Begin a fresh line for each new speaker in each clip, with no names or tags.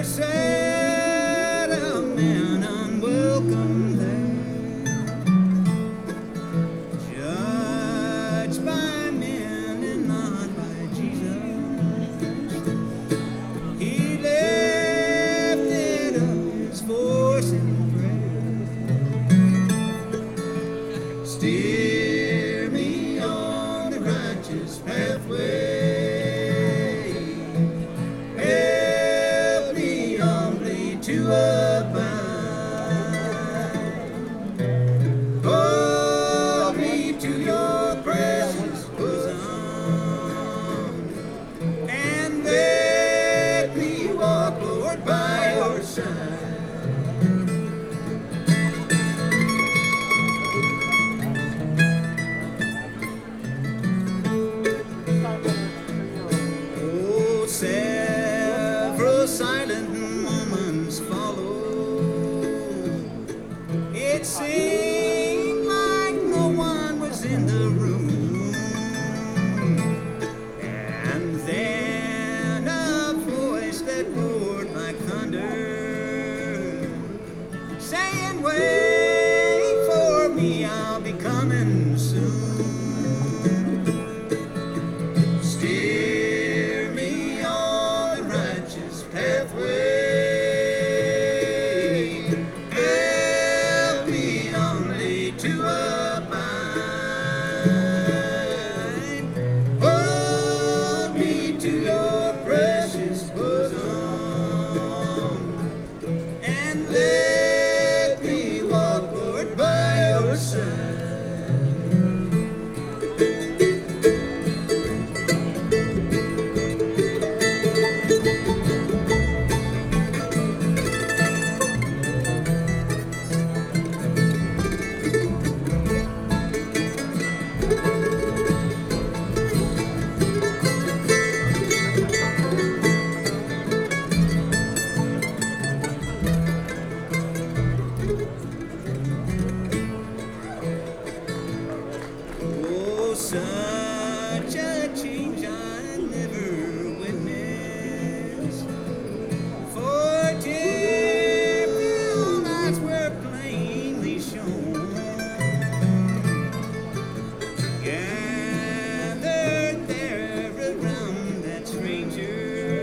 said a man unwelcome there, judged by men and not by Jesus. He lifted up his voice in prayer. Steer me on the righteous pathway. To abide, hold me to your precious bosom, and let me walk, Lord, by your side. Oh, several silent moments follow. It seemed like no one was in the room, and then a voice that roared like thunder, saying, "Wait for me, I'll be coming soon." Steer me on the righteous pathway. To abide, hold me to your precious bosom, and let me walk, Lord, by your side. Such a change I never witnessed, for different lights were plainly shown, gathered there around that stranger.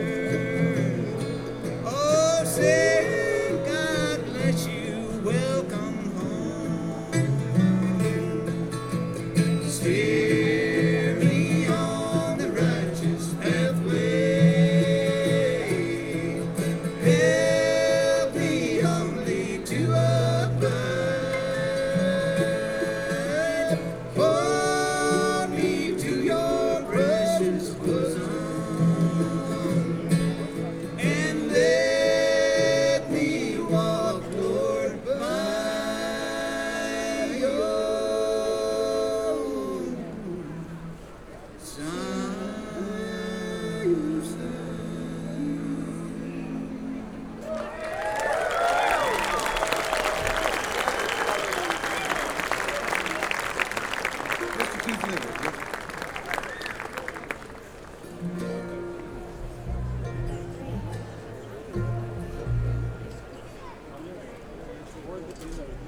Oh, say, God bless you, welcome home. Steer me on the righteous pathway. Help me humbly to abide. Hold me to your precious bosom, and let me walk, Lord, by your Mr. Keith Leonard.